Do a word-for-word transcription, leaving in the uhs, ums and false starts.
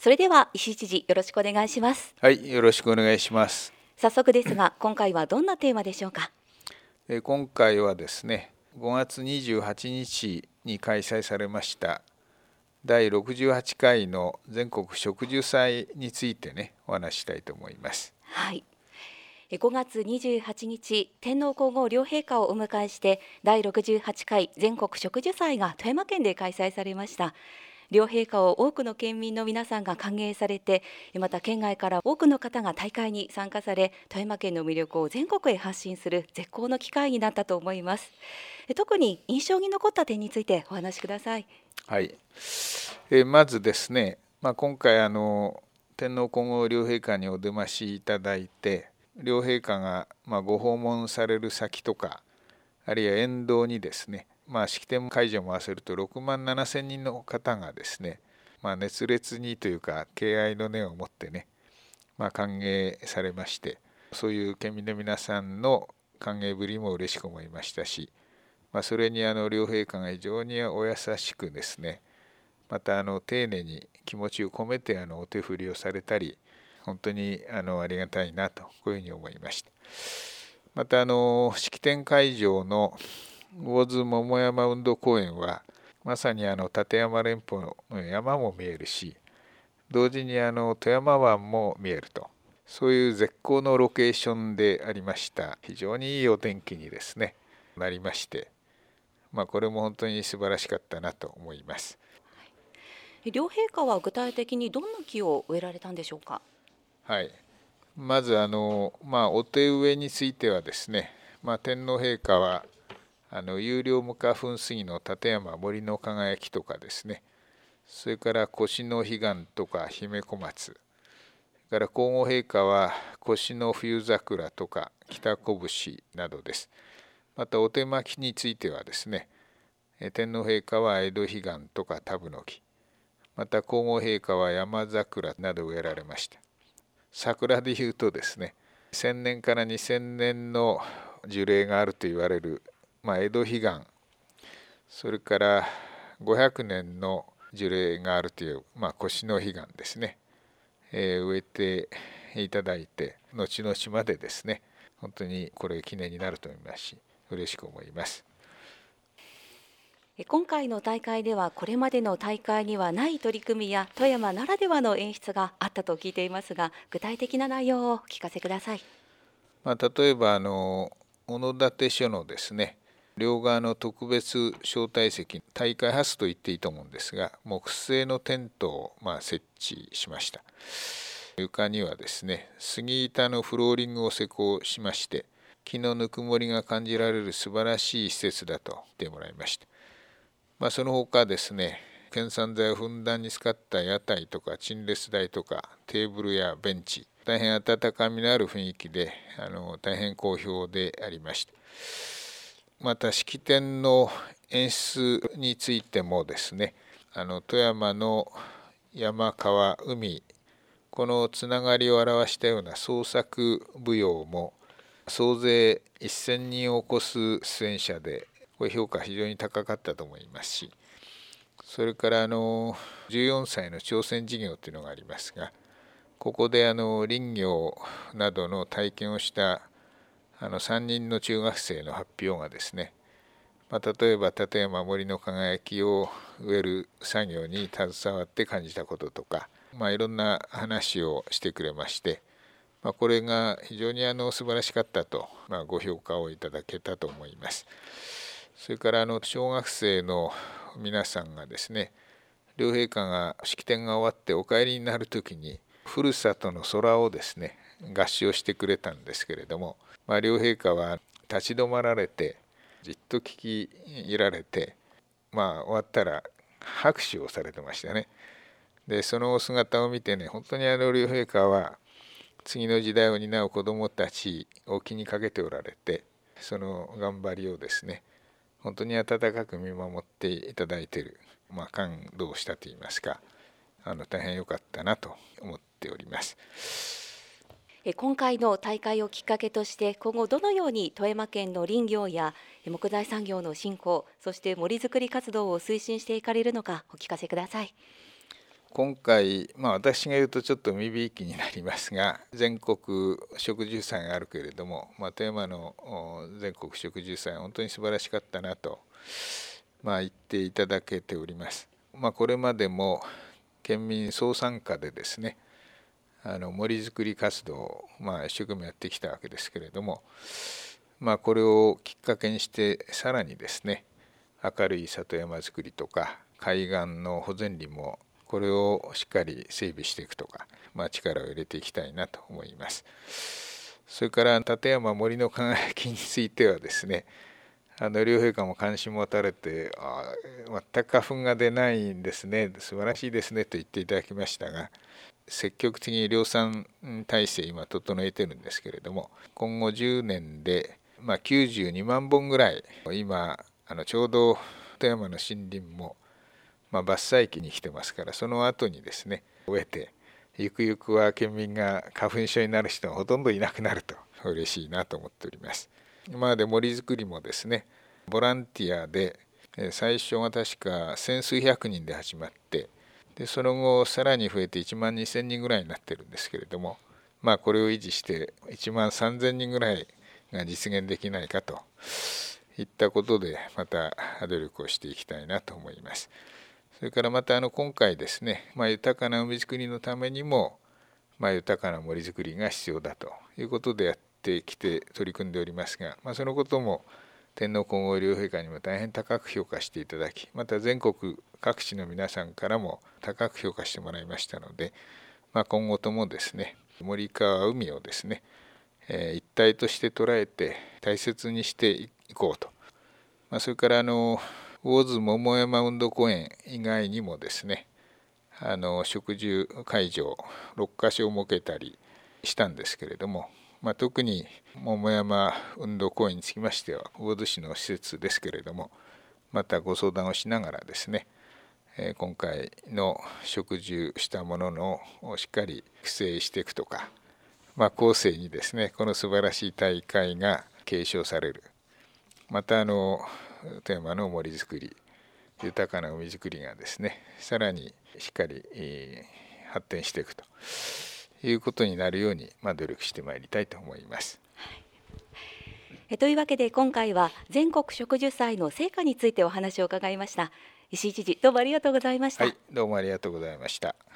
それでは石井知事、よろしくお願いします。 はい、よろしくお願いします。 早速ですが、今回はどんなテーマでしょうか。 えー今回はですね、ごがつにじゅうはちにちに開催されましただいろくじゅうはちかいの全国植樹祭についてね、お話ししたいと思います。 はい。ごがつにじゅうはちにち、天皇皇后両陛下をお迎えしてだいろくじゅうはちかい全国植樹祭が富山県で開催されました。両陛下を多くの県民の皆さんが歓迎されて、また県外から多くの方が大会に参加され、富山県の魅力を全国へ発信する絶好の機会になったと思います。特に印象に残った点についてお話しください。 はい、えーまずですね、まあ、今回あの天皇皇后両陛下にお出ましいただいて、両陛下がまあご訪問される先とか、あるいは沿道にですね、まあ、式典会場も合わせるとろくまんななせんにんの方がですね、まあ、熱烈にというか敬愛の念を持ってね、まあ、歓迎されまして、そういう県民の皆さんの歓迎ぶりも嬉しく思いましたし、まあ、それにあの両陛下が非常にお優しくですね、またあの丁寧に気持ちを込めてあのお手振りをされたり、本当にあのありがたいなと、こういうふうに思いました。またあの式典会場の魚津桃山運動公園は、まさにあの立山連峰の山も見えるし、同時にあの富山湾も見えると、そういう絶好のロケーションでありました。非常にいいお天気にですねなりまして、まあ、これも本当に素晴らしかったなと思います。 両陛下は具体的にどんな木を植えられたんでしょうか。 はい、まずあの、まあ、お手植えについてはですね、まあ、天皇陛下はあの有料無花粉杉の立山森の輝きとかですね、それから越の彼岸とか姫小松、それから皇后陛下は越の冬桜とか北拳などです。またお手巻きについてはですね、天皇陛下は江戸彼岸とかタブノキ、また皇后陛下は山桜など植えられました。桜でいうとですね、せんねんからにせんねんの樹齢があると言われる、まあ、江戸彼岸、それからごひゃくねんの樹齢があるという、まあ、越の彼岸ですね、えー植えていただいて、後々までですね、本当にこれ記念になると思いますし、嬉しく思います。 今回の大会ではこれまでの大会にはない取り組みや富山ならではの演出があったと聞いていますが、具体的な内容をお聞かせください。 まあ、例えばあの小野立署のですね、両側の特別招待席、大会ハスと言っていいと思うんですが、木製のテントをまあ設置しました。床にはですね、杉板のフローリングを施工しまして、木のぬくもりが感じられる素晴らしい施設だと言ってもらいました。まあ、その他ですね、県産材をふんだんに使った屋台とか陳列台とかテーブルやベンチ、大変温かみのある雰囲気で、あの大変好評でありました。また式典の演出についてもですね、あの富山の山川海、このつながりを表したような創作舞踊も総勢せんにんを超す出演者で、これ評価非常に高かったと思いますし、それからあのじゅうよんさいの挑戦事業というのがありますが、ここであの林業などの体験をしたあのさんにんの中学生の発表がですね、まあ、例えば立山森の輝きを植える作業に携わって感じたこととか、まあ、いろんな話をしてくれまして、まあ、これが非常にあの素晴らしかったと、まあ、ご評価をいただけたと思います。それからあの小学生の皆さんがですね、両陛下が式典が終わってお帰りになるときにふるさとの空をですね合唱してくれたんですけれども、まあ、両陛下は立ち止まられてじっと聞き入られて、まあ終わったら拍手をされてましたね。でそのお姿を見てね、本当にあの両陛下は次の時代を担う子どもたちを気にかけておられて、その頑張りをですね本当に温かく見守っていただいている、まあ、感動したといいますか、あの大変良かったなと思っております。 今回の大会をきっかけとして今後どのように富山県の林業や木材産業の振興、そして森づくり活動を推進していかれるのかお聞かせください。 今回、まあ、私が言うとちょっと身びいきになりますが、全国植樹祭があるけれども、まあ、富山の全国植樹祭本当に素晴らしかったなと、まあ、言っていただけております。まあ、これまでも県民総参加でですね、あの森づくり活動を、まあ、一生懸命やってきたわけですけれども、まあ、これをきっかけにしてさらにですね、明るい里山づくりとか海岸の保全林もこれをしっかり整備していくとか、まあ、力を入れていきたいなと思います。それから立山森の輝きについてはですね、あの両陛下も関心持たれて、あ全く花粉が出ないんですね、素晴らしいですねと言っていただきましたが、積極的に量産体制今整えてるんですけれども、今後じゅうねんで、まあ、きゅうじゅうにまんぼんぐらい、今あのちょうど富山の森林も、まあ、伐採期に来てますから、その後にですね植えて、ゆくゆくは県民が花粉症になる人がほとんどいなくなると嬉しいなと思っております。今まで森づくりもですね、ボランティアで最初は確か千数百人で始まって、でその後さらに増えていちまんにせんにんぐらいになってるんですけれども、まあこれを維持していちまんさんぜんにんぐらいが実現できないかといったことで、また努力をしていきたいなと思います。それからまたあの今回ですね、まあ、豊かな海づくりのためにも、まあ、豊かな森づくりが必要だということでやってきて取り組んでおりますが、まあ、そのことも天皇皇后両陛下にも大変高く評価していただき、また全国各地の皆さんからも高く評価してもらいましたので、まあ、今後ともですね、森川海をですね、えー、一体として捉えて大切にしていこうと、まあ、それからあの魚津桃山運動公園以外にもですね、あの植樹会場ろっかしょを設けたりしたんですけれども、まあ、特に桃山運動公園につきましては魚津市の施設ですけれども、またご相談をしながらですね、えー、今回の植樹したもののをしっかり育成していくとか、まあ、後世にですねこの素晴らしい大会が継承される、またあの富山の森づくり、豊かな海づくりがですねさらにしっかり、えー、発展していくということになるように、まあ、努力してまいりたいと思います。 はい、えというわけで今回は全国植樹祭の成果についてお話を伺いました。石井知事、どうもありがとうございました。 はい、どうもありがとうございました。